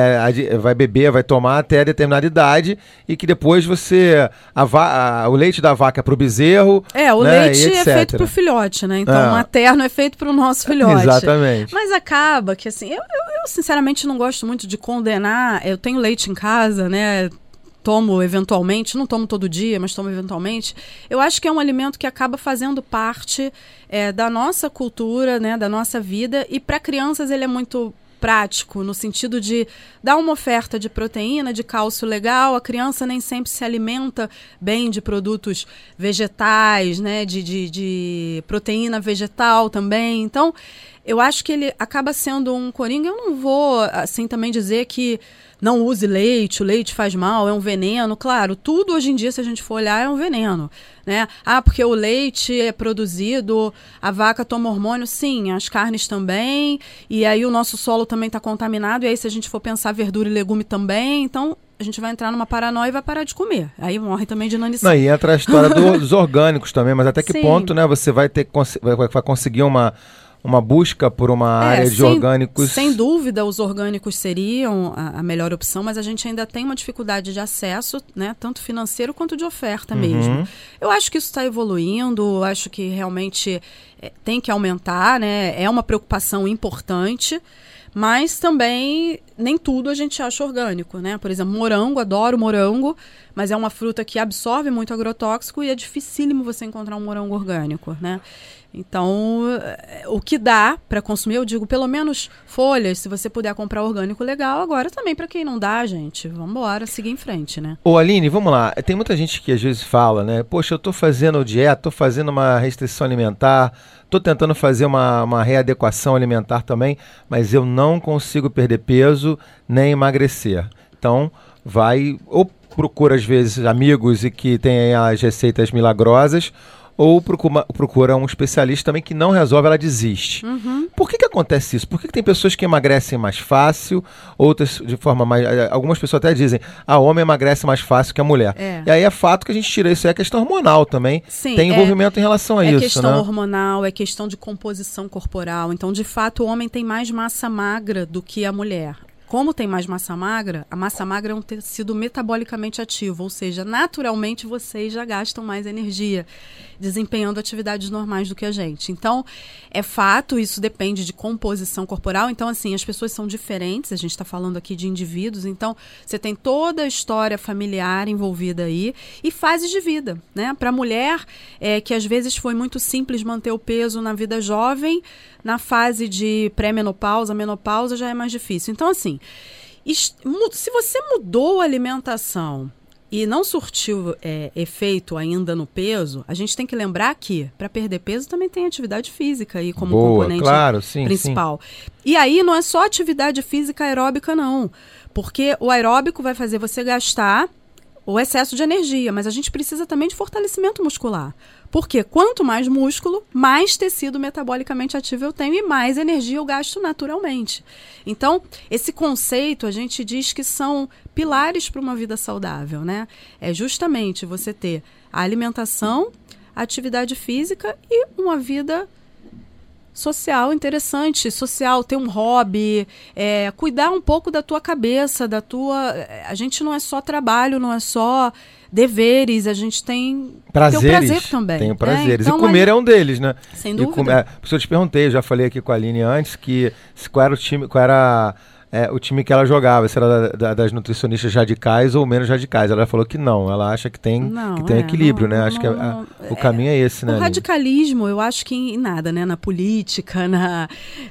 é, vai beber, vai tomar até determinada idade e que depois você... A va, a, o leite da vaca é pro bezerro. É, o né, leite é feito pro filhote, né? Então, é. o materno é feito pro nosso filhote. Exatamente. Mas acaba que, assim, eu, eu, eu sinceramente não gosto muito de condenar. Eu tenho leite em casa, né? Tomo eventualmente, não tomo todo dia, mas tomo eventualmente. Eu acho que é um alimento que acaba fazendo parte é, da nossa cultura, né, da nossa vida, e para crianças ele é muito prático, no sentido de dar uma oferta de proteína, de cálcio legal. A criança nem sempre se alimenta bem de produtos vegetais, né, de, de, de proteína vegetal também. Então, eu acho que ele acaba sendo um coringa. Eu não vou, assim, também dizer que não use leite, o leite faz mal, é um veneno. Claro, tudo hoje em dia, se a gente for olhar, é um veneno, né? Ah, porque o leite é produzido, a vaca toma hormônio, sim, as carnes também, e aí o nosso solo também está contaminado, e aí se a gente for pensar verdura e legume também, então a gente vai entrar numa paranoia e vai parar de comer. Aí morre também de inanição. Não, e entra a história do, dos orgânicos também, mas até que sim. ponto, né, você vai ter vai, vai conseguir uma... uma busca por uma é, área de sem, orgânicos. Sem dúvida, os orgânicos seriam a, a melhor opção, mas a gente ainda tem uma dificuldade de acesso, né, tanto financeiro quanto de oferta uhum. mesmo. Eu acho que isso está evoluindo, acho que realmente é, tem que aumentar, né, é uma preocupação importante, mas também nem tudo a gente acha orgânico, né? Por exemplo, morango, adoro morango, mas é uma fruta que absorve muito agrotóxico e é dificílimo você encontrar um morango orgânico, né? Então, o que dá para consumir, eu digo, pelo menos folhas, se você puder comprar orgânico, legal. Agora também, para quem não dá, gente, vamos embora, seguir em frente, né? Ô, Aline, vamos lá. Tem muita gente que às vezes fala, né? Poxa, eu tô fazendo dieta, tô fazendo uma restrição alimentar, tô tentando fazer uma, uma readequação alimentar também, mas eu não consigo perder peso nem emagrecer. Então, vai ou procura às vezes amigos e que tem as receitas milagrosas, ou procura, procura um especialista também que não resolve, ela desiste. Uhum. Por que que acontece isso? Por que que tem pessoas que emagrecem mais fácil, outras de forma mais... Algumas pessoas até dizem, a homem emagrece mais fácil que a mulher. É. E aí é fato que a gente tira isso, é questão hormonal também. Sim, tem envolvimento é, em relação a é isso, questão né? hormonal, é questão de composição corporal. Então, de fato, o homem tem mais massa magra do que a mulher. Como tem mais massa magra, a massa magra é um tecido metabolicamente ativo, ou seja, naturalmente vocês já gastam mais energia desempenhando atividades normais do que a gente. Então, é fato, isso depende de composição corporal. Então, assim, as pessoas são diferentes, a gente está falando aqui de indivíduos, então você tem toda a história familiar envolvida aí e fases de vida, né? Para a mulher, é, que às vezes foi muito simples manter o peso na vida jovem, na fase de pré-menopausa, menopausa já é mais difícil. Então, assim, se você mudou a alimentação e não surtiu é, efeito ainda no peso, a gente tem que lembrar que para perder peso também tem atividade física aí como Boa, componente claro, sim, principal. Sim. E aí não é só atividade física aeróbica não, porque o aeróbico vai fazer você gastar o excesso de energia, mas a gente precisa também de fortalecimento muscular. Porque quanto mais músculo, mais tecido metabolicamente ativo eu tenho e mais energia eu gasto naturalmente. Então, esse conceito a gente diz que são pilares para uma vida saudável, né? É justamente você ter a alimentação, a atividade física e uma vida social interessante, social, ter um hobby, é, cuidar um pouco da tua cabeça, da tua... A gente não é só trabalho, não é só deveres, a gente tem prazeres, tem o prazer também. Tem prazeres. É, então, e comer mas... é um deles, né? Sem e dúvida. Com... É, por isso eu te perguntei, eu já falei aqui com a Aline antes, que qual era o time, qual era... É, o time que ela jogava, se era da, da, das nutricionistas radicais ou menos radicais. Ela falou que não, ela acha que tem, não, que tem é, equilíbrio, não, né? não, Acho que a, não, a, o caminho é esse, né? O Aline? radicalismo, eu acho que em, em nada, né? Na política, na,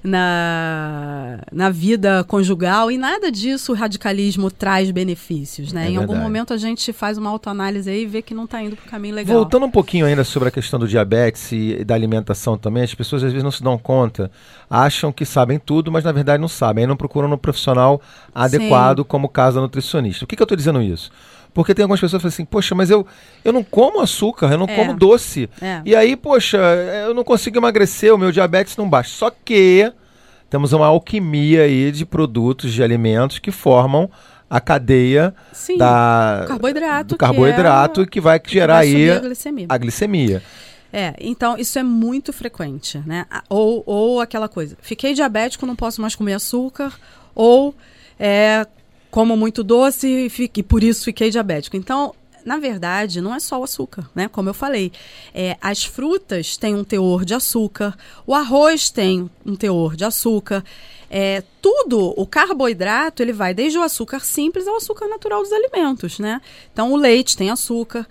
na, na vida conjugal, e nada disso o radicalismo traz benefícios, né? É em verdade. algum momento a gente faz uma autoanálise aí e vê que não está indo para o caminho legal. Voltando um pouquinho ainda sobre a questão do diabetes e, e da alimentação também, as pessoas às vezes não se dão conta, acham que sabem tudo, mas na verdade não sabem, aí não procuram no profissional adequado, Sim. como o caso da nutricionista. Por que, que eu estou dizendo isso? Porque tem algumas pessoas que falam assim, poxa, mas eu, eu não como açúcar, eu não é. como doce. É. E aí, poxa, eu não consigo emagrecer, o meu diabetes não baixa. Só que temos uma alquimia aí de produtos, de alimentos que formam a cadeia Sim, da, carboidrato, do carboidrato que, é, que vai gerar que vai aí a glicemia. a glicemia. É, então isso é muito frequente, né? Ou, ou aquela coisa, fiquei diabético, não posso mais comer açúcar, ou é, como muito doce e, fique, e por isso fiquei diabético. Então, na verdade, não é só o açúcar, né? Como eu falei, é, as frutas têm um teor de açúcar, o arroz tem um teor de açúcar, é, tudo, o carboidrato, ele vai desde o açúcar simples ao açúcar natural dos alimentos, né? Então, o leite tem açúcar.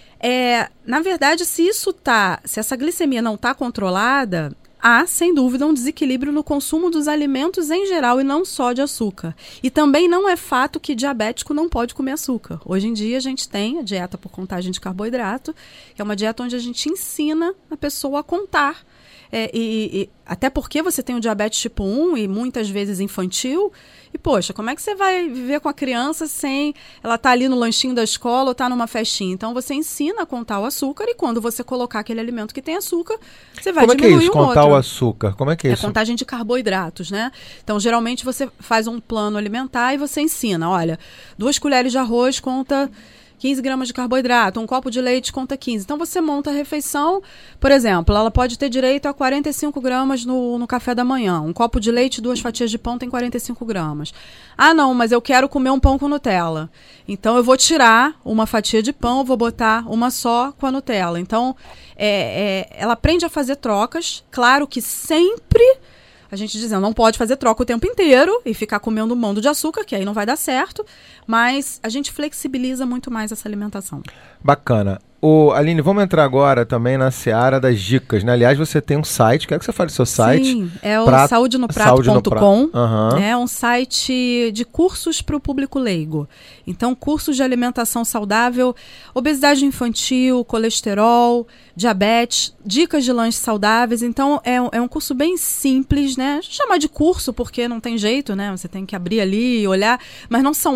É, na verdade, se isso tá, se essa glicemia não está controlada, há, sem dúvida, um desequilíbrio no consumo dos alimentos em geral e não só de açúcar. E também não é fato que diabético não pode comer açúcar. Hoje em dia a gente tem a dieta por contagem de carboidrato, que é uma dieta onde a gente ensina a pessoa a contar. É, e, e, até porque você tem o diabetes tipo um e muitas vezes infantil. E, poxa, como é que você vai viver com a criança sem ela tá ali no lanchinho da escola ou tá numa festinha? Então, você ensina a contar o açúcar e quando você colocar aquele alimento que tem açúcar, você vai diminuir o outro. Como é que é isso, contar o açúcar? Como é que é, é isso? É contagem de carboidratos, né? Então, geralmente, você faz um plano alimentar e você ensina, olha, duas colheres de arroz conta quinze gramas de carboidrato, um copo de leite conta quinze. Então, você monta a refeição, por exemplo, ela pode ter direito a quarenta e cinco gramas no, no café da manhã. Um copo de leite, duas fatias de pão tem quarenta e cinco gramas. Ah, não, mas eu quero comer um pão com Nutella. Então, eu vou tirar uma fatia de pão, vou botar uma só com a Nutella. Então, é, é, ela aprende a fazer trocas. Claro que sempre... A gente dizendo, não pode fazer troca o tempo inteiro e ficar comendo um mundo de açúcar, que aí não vai dar certo, mas a gente flexibiliza muito mais essa alimentação. Bacana. Ô, Aline, vamos entrar agora também na seara das dicas, né? Aliás, você tem um site, quero que você fale do seu site. Sim, é o Prato, saúde no prato ponto com, uhum. É um site de cursos para o público leigo. Então, cursos de alimentação saudável, obesidade infantil, colesterol, diabetes, dicas de lanches saudáveis. Então, é, é um curso bem simples, né? Chamar de curso porque não tem jeito, né? Você tem que abrir ali e olhar, mas não são aulas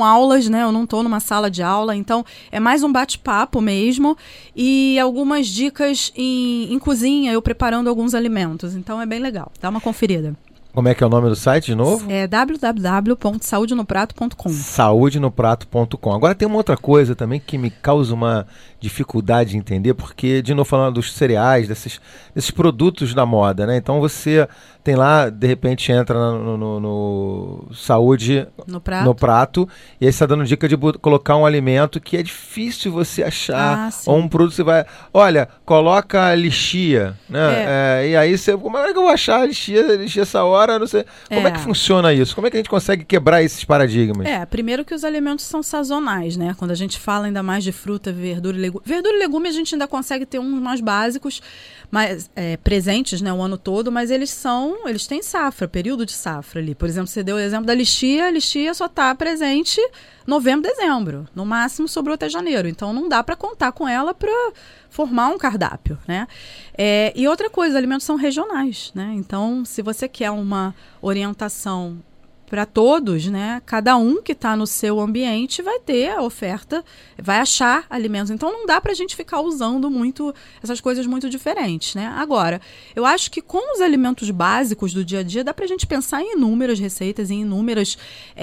aulas, né? Eu não estou numa sala de aula, então é mais um bate-papo mesmo e algumas dicas em, em cozinha, eu preparando alguns alimentos. Então é bem legal. Dá uma conferida. Como é que é o nome do site de novo? É w w w ponto saúde no prato ponto com. saúde no prato ponto com. Agora tem uma outra coisa também que me causa uma dificuldade de entender, porque, de novo, falando dos cereais, desses, desses produtos da moda, né? Então você tem lá, de repente entra no, no, no Saúde no prato. no prato, e aí você está dando dica de colocar um alimento que é difícil você achar, ah, ou um produto você vai... Olha, coloca lixia, né? É. É, e aí você... Como é que eu vou achar lixia, lixia essa hora? Não sei. Como é. é que funciona isso? Como é que a gente consegue quebrar esses paradigmas? É, primeiro que os alimentos são sazonais, né? Quando a gente fala ainda mais de fruta, verdura e legume. Verdura e legume a gente ainda consegue ter uns mais básicos, mais é, presentes, né, o ano todo, mas eles são, eles têm safra, período de safra ali. Por exemplo, você deu o exemplo da lixia, a lixia só está presente novembro, dezembro. No máximo sobrou até janeiro. Então não dá para contar com ela para formar um cardápio, né? É, e outra coisa, alimentos são regionais, né? Então, se você quer uma orientação para todos, né? Cada um que está no seu ambiente vai ter a oferta, vai achar alimentos. Então não dá para a gente ficar usando muito essas coisas muito diferentes, né? Agora, eu acho que com os alimentos básicos do dia a dia dá para a gente pensar em inúmeras receitas, em inúmeras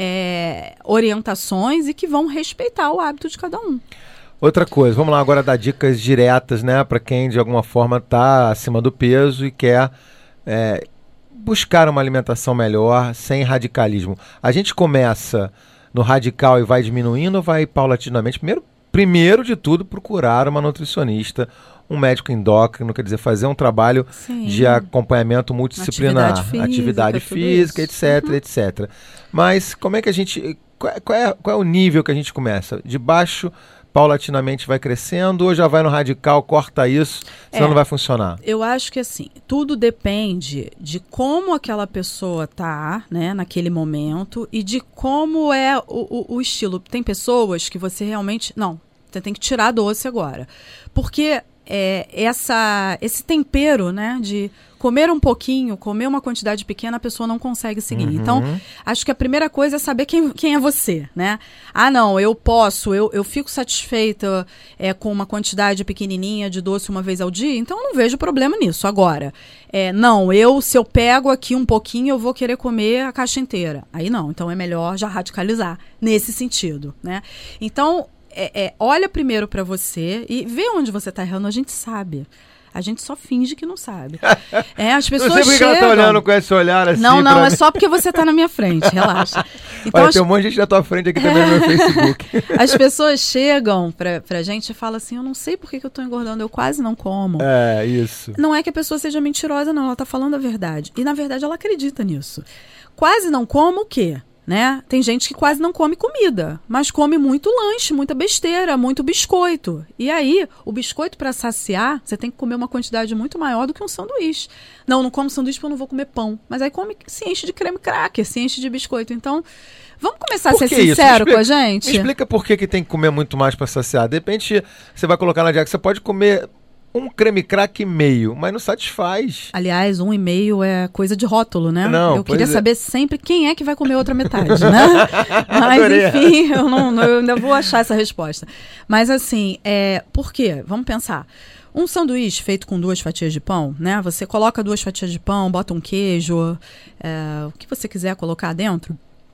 é, orientações e que vão respeitar o hábito de cada um. Outra coisa, vamos lá agora dar dicas diretas, né? Para quem de alguma forma está acima do peso e quer é, buscar uma alimentação melhor, sem radicalismo. A gente começa no radical e vai diminuindo ou vai paulatinamente? Primeiro, primeiro de tudo, procurar uma nutricionista, um médico endócrino, quer dizer, fazer um trabalho Sim. de acompanhamento multidisciplinar, atividade física, atividade física etc, uhum. etcétera. Mas como é que a gente... Qual é, qual, é, qual é o nível que a gente começa? De baixo... paulatinamente vai crescendo ou já vai no radical, corta isso, senão é, não vai funcionar? Eu acho que assim, tudo depende de como aquela pessoa tá, né, naquele momento e de como é o, o, o estilo. Tem pessoas que você realmente... Não, você tem que tirar doce agora. Porque é, essa, esse tempero, né, de comer um pouquinho, comer uma quantidade pequena, a pessoa não consegue seguir. Uhum. Então, acho que a primeira coisa é saber quem, quem é você, né? Ah, não, eu posso, eu, eu fico satisfeita é, com uma quantidade pequenininha de doce uma vez ao dia, então eu não vejo problema nisso. Agora, é, não, eu, se eu pego aqui um pouquinho, eu vou querer comer a caixa inteira. Aí não, então é melhor já radicalizar nesse sentido, né? Então, é, é, olha primeiro para você e vê onde você tá errando, a gente sabe. A gente só finge que não sabe. É, as pessoas não sei porque chegam... ela tá olhando com esse olhar assim. Não, não, é mim. Só porque você tá na minha frente, relaxa. Então, Olha, as... tem um monte de gente na tua frente aqui também no meu Facebook. As pessoas chegam pra, pra gente e falam assim, eu não sei por que, que eu tô engordando, eu quase não como. É, isso. Não é que a pessoa seja mentirosa, não, ela tá falando a verdade. E, na verdade, ela acredita nisso. Quase não como o quê? Né? Tem gente que quase não come comida, mas come muito lanche, muita besteira, muito biscoito. E aí, o biscoito para saciar, você tem que comer uma quantidade muito maior do que um sanduíche. Não, não como sanduíche porque eu não vou comer pão. Mas aí come, se enche de creme cracker, se enche de biscoito. Então, vamos começar a ser sincero com a gente? Me explica por que, que tem que comer muito mais para saciar. De repente, você vai colocar na dieta que você pode comer um creme crack e meio, mas não satisfaz. Aliás, um e meio é coisa de rótulo, né? Não, eu queria é. saber sempre quem é que vai comer outra metade, né? Mas, enfim, eu, não, eu ainda vou achar essa resposta. Mas, assim, é, por quê? Vamos pensar. Um sanduíche feito com duas fatias de pão, né? Você coloca duas fatias de pão, bota um queijo, é, o que você quiser colocar dentro,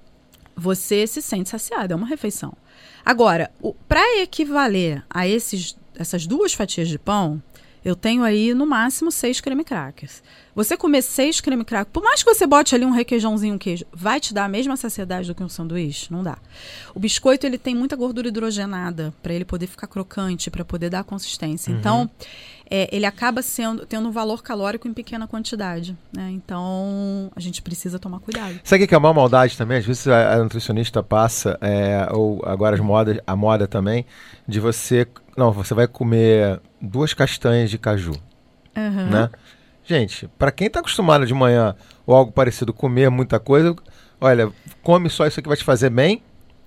você se sente saciado, é uma refeição. Agora, para equivaler a esses essas duas fatias de pão, eu tenho aí no máximo seis creme crackers. Você comer seis creme crackers, por mais que você bote ali um requeijãozinho, um queijo, vai te dar a mesma saciedade do que um sanduíche? Não dá. O biscoito, ele tem muita gordura hidrogenada para ele poder ficar crocante, para poder dar consistência. Uhum. Então, é, ele acaba sendo, tendo um valor calórico em pequena quantidade, né? Então, a gente precisa tomar cuidado. Sabe o que é uma maldade também? Às vezes a, a nutricionista passa, é, ou agora as modas, a moda também, de você... Não, você vai comer duas castanhas de caju, uhum. né? Gente, para quem está acostumado de manhã ou algo parecido, comer muita coisa, olha, come só isso que vai te fazer bem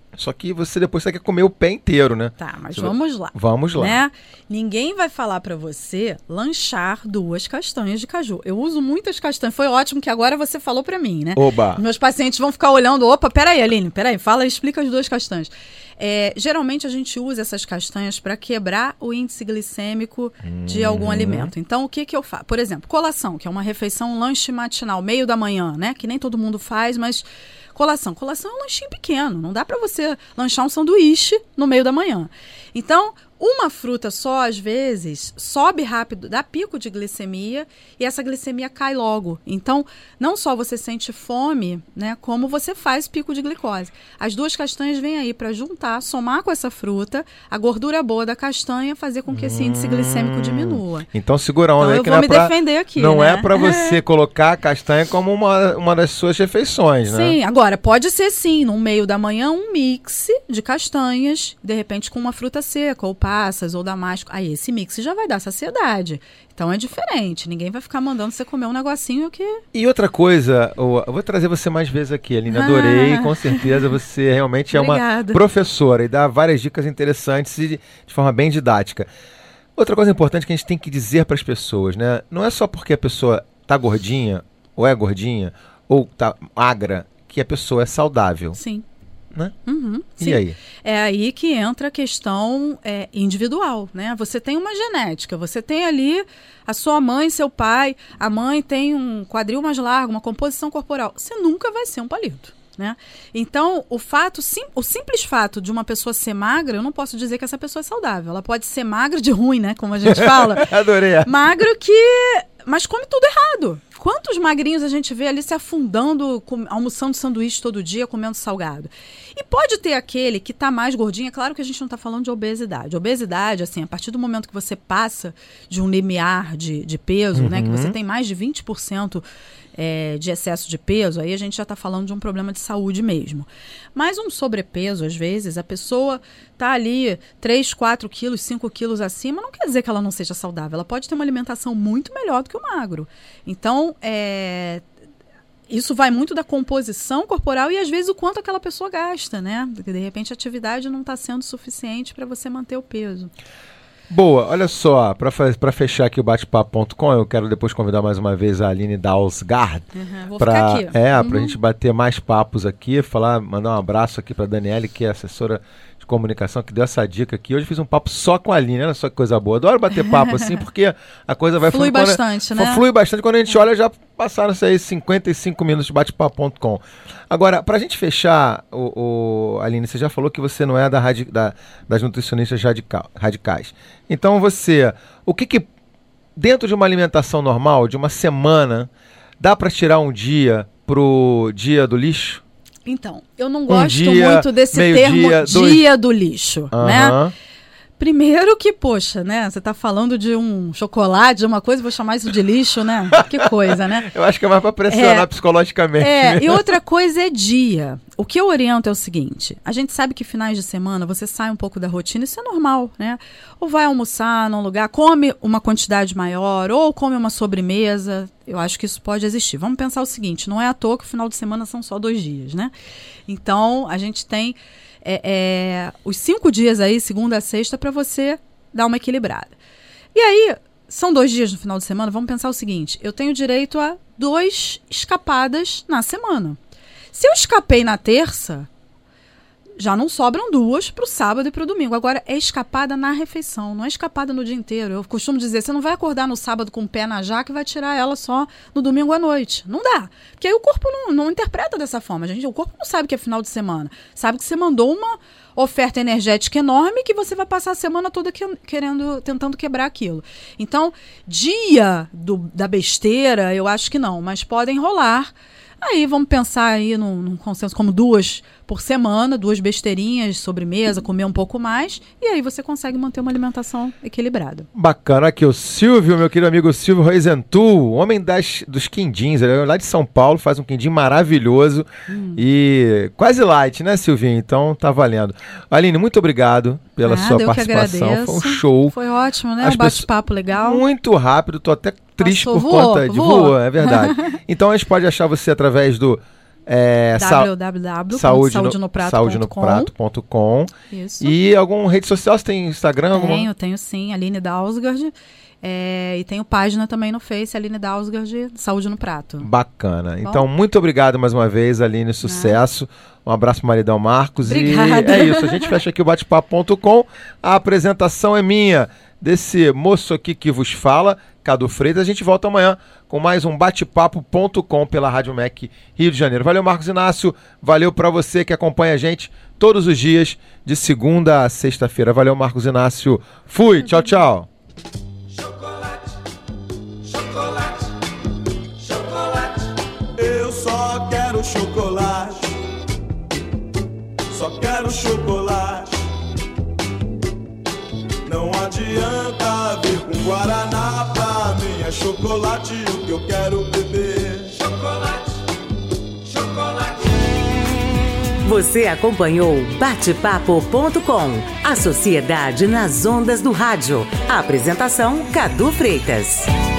Só que você depois você quer comer o pé inteiro, né? Tá, mas você vamos vai... lá. Vamos lá. Né? Ninguém vai falar pra você lanchar duas castanhas de caju. Eu uso muitas castanhas. Foi ótimo que agora você falou pra mim, né? Oba! Meus pacientes vão ficar olhando. Opa, peraí, Aline, peraí, fala, explica as duas castanhas. É, geralmente a gente usa essas castanhas para quebrar o índice glicêmico hum. de algum alimento. Então, o que que eu faço? Por exemplo, colação, que é uma refeição, um lanche matinal, meio da manhã, né? Que nem todo mundo faz, mas colação. Colação é um lanchinho pequeno. Não dá para você lanchar um sanduíche no meio da manhã. Então, uma fruta só, às vezes, sobe rápido, dá pico de glicemia e essa glicemia cai logo. Então, não só você sente fome, né, como você faz pico de glicose. As duas castanhas vêm aí para juntar, somar com essa fruta, a gordura boa da castanha, fazer com que esse índice glicêmico diminua. Então, segura a onda então, aí eu que vou não me é pra, defender aqui, não né? é para você colocar a castanha como uma, uma das suas refeições, né? Sim, agora, pode ser sim, no meio da manhã, um mix de castanhas, de repente com uma fruta seca, ou passas, ou damasco. Aí esse mix já vai dar saciedade. Então é diferente. Ninguém vai ficar mandando você comer um negocinho que... E outra coisa, eu vou trazer você mais vezes aqui, Aline. Adorei, ah. com certeza você realmente é Obrigada. uma professora e dá várias dicas interessantes e de, de forma bem didática. Outra coisa importante que a gente tem que dizer para as pessoas, né? Não é só porque a pessoa tá gordinha, ou é gordinha, ou tá magra, que a pessoa é saudável. Sim. Né? Uhum, e sim. aí? É aí que entra a questão é, individual, né? Você tem uma genética, você tem ali a sua mãe, seu pai, a mãe tem um quadril mais largo, uma composição corporal. Você nunca vai ser um palito, né? Então, o fato, sim, o simples fato de uma pessoa ser magra, eu não posso dizer que essa pessoa é saudável. Ela pode ser magra de ruim, né? Como a gente fala. Adorei. Magro que... Mas come tudo errado. Quantos magrinhos a gente vê ali se afundando, com, almoçando sanduíche todo dia, comendo salgado? E pode ter aquele que está mais gordinho. É claro que a gente não está falando de obesidade. Obesidade, assim, a partir do momento que você passa de um limiar de, de peso, uhum. né, que você tem mais de vinte por cento é, de excesso de peso, aí a gente já está falando de um problema de saúde mesmo. Mas um sobrepeso, às vezes, a pessoa está ali três, quatro quilos, cinco quilos acima, não quer dizer que ela não seja saudável. Ela pode ter uma alimentação muito melhor do que o magro. Então, é... isso vai muito da composição corporal e, às vezes, o quanto aquela pessoa gasta, né? Porque, de repente, a atividade não está sendo suficiente para você manter o peso. Boa, olha só, para fechar aqui o bate-papo ponto com, eu quero depois convidar mais uma vez a Aline Dausgaard. Uhum, vou pra, ficar aqui. É, uhum. para a gente bater mais papos aqui, falar, mandar um abraço aqui para a Daniele, que é assessora de comunicação, que deu essa dica aqui. Hoje fiz um papo só com a Aline, olha só que coisa boa. Adoro bater papo assim, porque a coisa vai... Flui bastante, quando, né? Flui bastante, quando a gente olha, já passaram-se aí cinquenta e cinco minutos de bate-papo ponto com. Agora, pra gente fechar, o, o, Aline, você já falou que você não é da, radi, da das nutricionistas radical, radicais. Então você, o que que, dentro de uma alimentação normal, de uma semana, dá pra tirar um dia pro dia do lixo? Então, eu não gosto um dia, muito desse termo dia, dia do lixo, uhum. né? Primeiro que, poxa, né? Você tá falando de um chocolate, de uma coisa, vou chamar isso de lixo, né? Que coisa, né? Eu acho que é mais pra pressionar é, psicologicamente. É, e outra coisa é dia. O que eu oriento é o seguinte, a gente sabe que finais de semana você sai um pouco da rotina, isso é normal, né? Ou vai almoçar num lugar, come uma quantidade maior, ou come uma sobremesa. Eu acho que isso pode existir. Vamos pensar o seguinte, não é à toa que o final de semana são só dois dias, né? Então, a gente tem... É, é, os cinco dias aí, segunda a sexta, para você dar uma equilibrada. E aí, são dois dias no final de semana, vamos pensar o seguinte, eu tenho direito a duas escapadas na semana. Se eu escapei na terça, já não sobram duas para o sábado e para o domingo. Agora, é escapada na refeição, não é escapada no dia inteiro. Eu costumo dizer, você não vai acordar no sábado com o pé na jaca e vai tirar ela só no domingo à noite. Não dá. Porque aí o corpo não, não interpreta dessa forma. Gente, o corpo não sabe que é final de semana. Sabe que você mandou uma oferta energética enorme que você vai passar a semana toda que, querendo, tentando quebrar aquilo. Então, dia do, da besteira, eu acho que não. Mas podem rolar. Aí vamos pensar aí num, num consenso como duas por semana, duas besteirinhas, sobremesa, comer um pouco mais, e aí você consegue manter uma alimentação equilibrada. Bacana. Aqui o Silvio, meu querido amigo Silvio Roizentu, homem das, dos quindins, ele é lá de São Paulo, faz um quindim maravilhoso hum. e quase light, né, Silvinho? Então tá valendo. Aline, muito obrigado pela Nada, sua eu participação, que agradeço. foi um show. Foi ótimo, né? As um bate-papo legal. Muito rápido, tô até triste Passou, por voou, conta de... voou. Voou, é verdade. Então a gente pode achar você através do É, w w w ponto saúde no prato ponto com. Isso. E alguma rede social? Você tem Instagram? Tenho, alguma? tenho sim, Aline Dausgard. É, e tenho página também no Face, Aline Dausgard, Saúde no Prato. Bacana. Bom? Então, muito obrigado mais uma vez, Aline, sucesso. Ah. Um abraço pro maridão Marcos. Obrigada. E é isso, a gente fecha aqui o bate papo ponto com. A apresentação é minha, desse moço aqui que vos fala, Cadu Freitas. A gente volta amanhã com mais um bate papo ponto com pela Rádio M E C Rio de Janeiro. Valeu, Marcos Inácio. Valeu para você que acompanha a gente todos os dias, de segunda a sexta-feira. Valeu, Marcos Inácio. Fui. Tchau, tchau. Chocolate, chocolate, chocolate. Eu só quero chocolate. Só quero chocolate. Não adianta vir com guaraná, pra mim é chocolate o que eu quero beber. Chocolate, chocolate. Você acompanhou bate papo ponto com, a sociedade nas ondas do rádio. A apresentação Cadu Freitas.